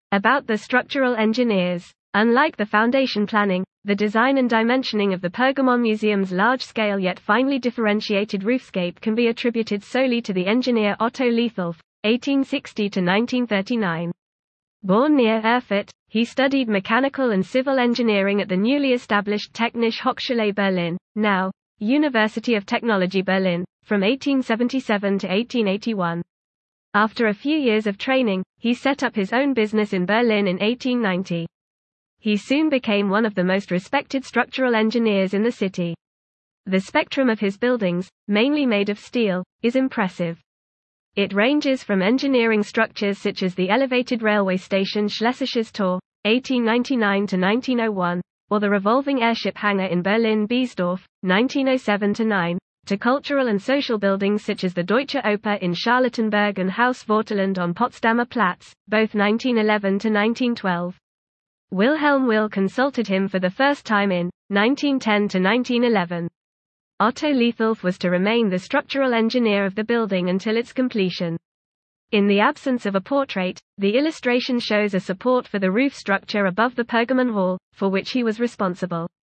About the structural engineers. Unlike the foundation planning, the design and dimensioning of the Pergamon Museum's large-scale yet finely differentiated roofscape can be attributed solely to the engineer Otto Liethelf, 1860–1939. Born near Erfurt, he studied mechanical and civil engineering at the newly established Technische Hochschule Berlin, now University of Technology Berlin, from 1877 to 1881. After a few years of training, he set up his own business in Berlin in 1890. He soon became one of the most respected structural engineers in the city. The spectrum of his buildings, mainly made of steel, is impressive. It ranges from engineering structures such as the elevated railway station Schlesisches Tor, 1899 to 1901, or the revolving airship hangar in Berlin-Biesdorf, 1907–9, to cultural and social buildings such as the Deutsche Oper in Charlottenburg and Haus Vorteland on Potsdamer Platz, both 1911–1912. Wilhelm Will consulted him for the first time in 1910–1911. Otto Liethelf was to remain the structural engineer of the building until its completion. In the absence of a portrait, the illustration shows a support for the roof structure above the Pergamon Hall, for which he was responsible.